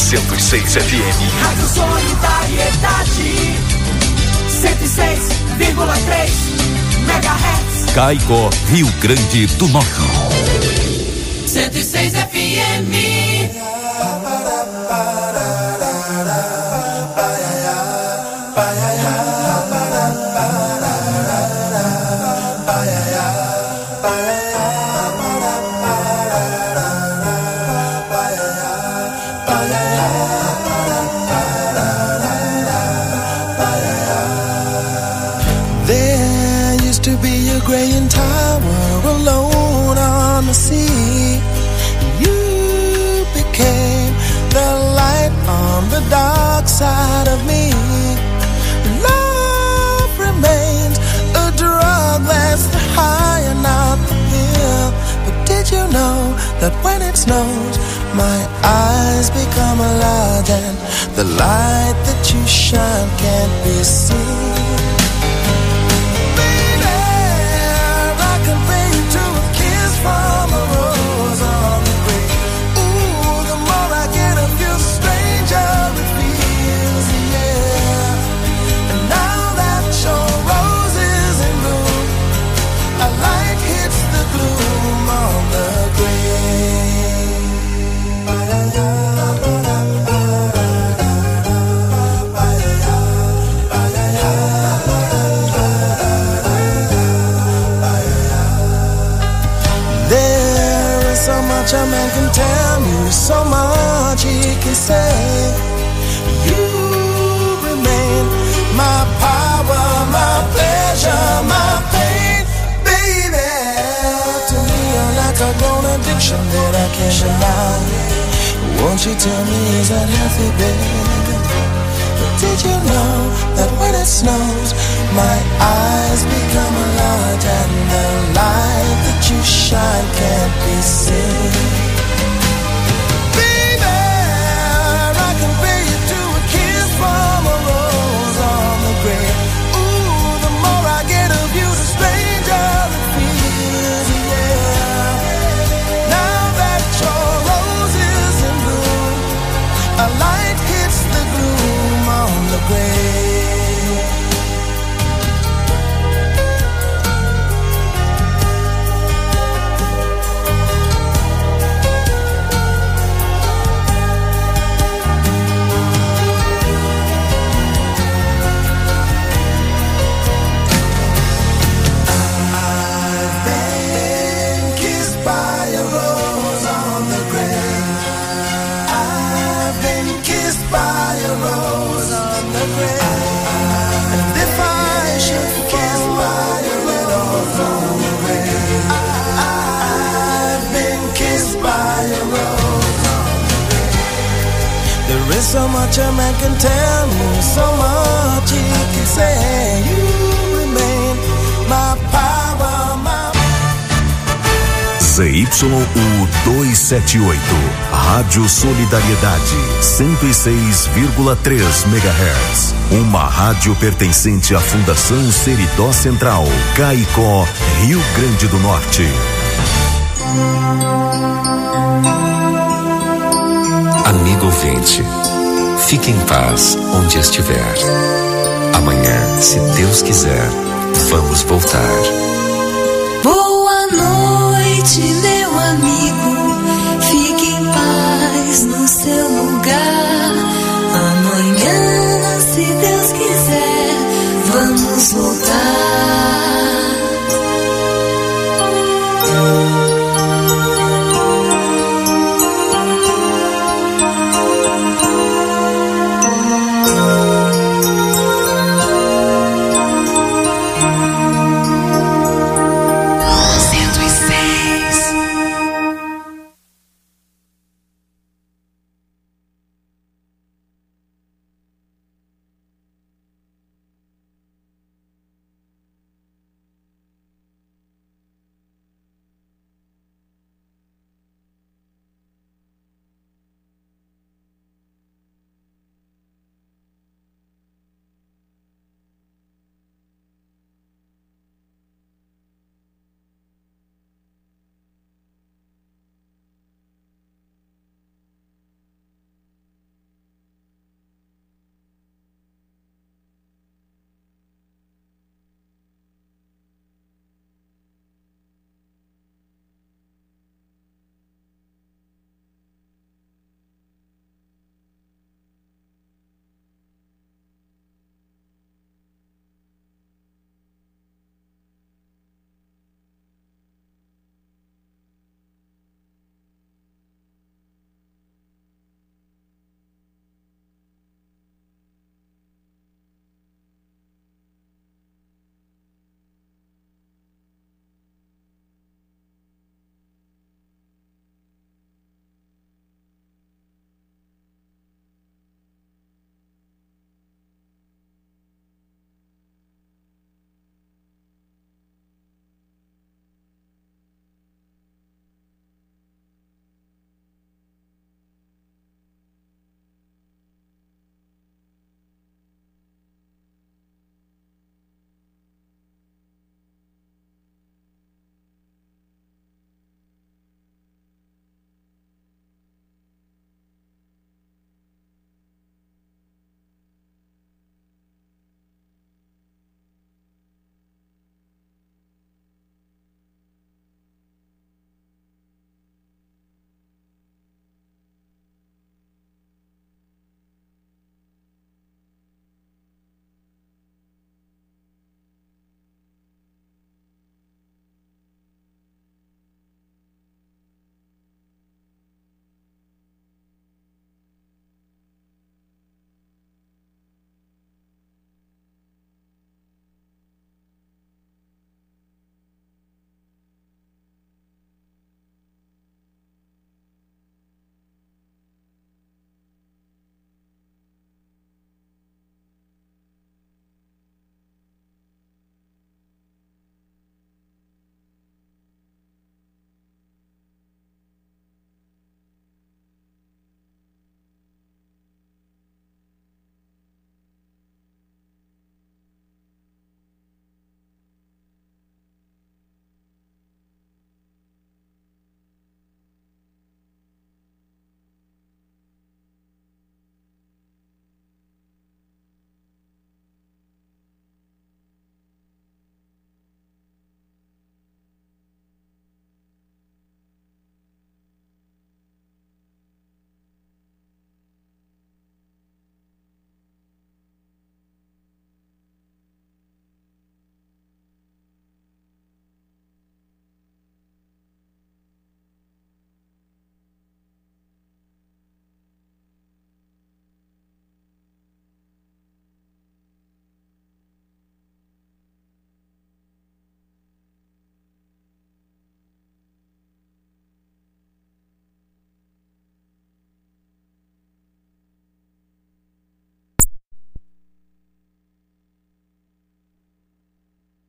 106 FM. Rádio Solidariedade, 106,3 MHz. Caicó, Rio Grande do Norte. 106 FM. Graying tower alone on the sea. You became the light on the dark side of me. Love remains a drug that's the high and not the pill. But did you know that when it snows, my eyes become large and the light that you shine can't be seen? From a rose on the grave. Ooh, the more I get of you, stranger it feels, yeah. And now that your rose is in bloom, a light hits the gloom on the a man can tell you so much he can say. You remain my power, my pleasure, my pain, baby. To me you're like a grown addiction that I can't deny. Won't you tell me is that healthy, baby? But did you know that when it snows, my eyes become large and the light that you shine can't be seen? Baby, I can pay you to a kiss from a rose on the grave. Ooh, the more I get of you, the stranger it feels, yeah. Now that your rose is in bloom, a light hits the gloom on the grave. There's so much a man can tell me, so much he can say. You remain my power, my... ZYU 278, Rádio Solidariedade, 106,3 MHz. Uma rádio pertencente à Fundação Seridó Central, Caicó, Rio Grande do Norte. Amigo ouvinte, fique em paz onde estiver. Amanhã, se Deus quiser, vamos voltar. Boa noite, meu amigo.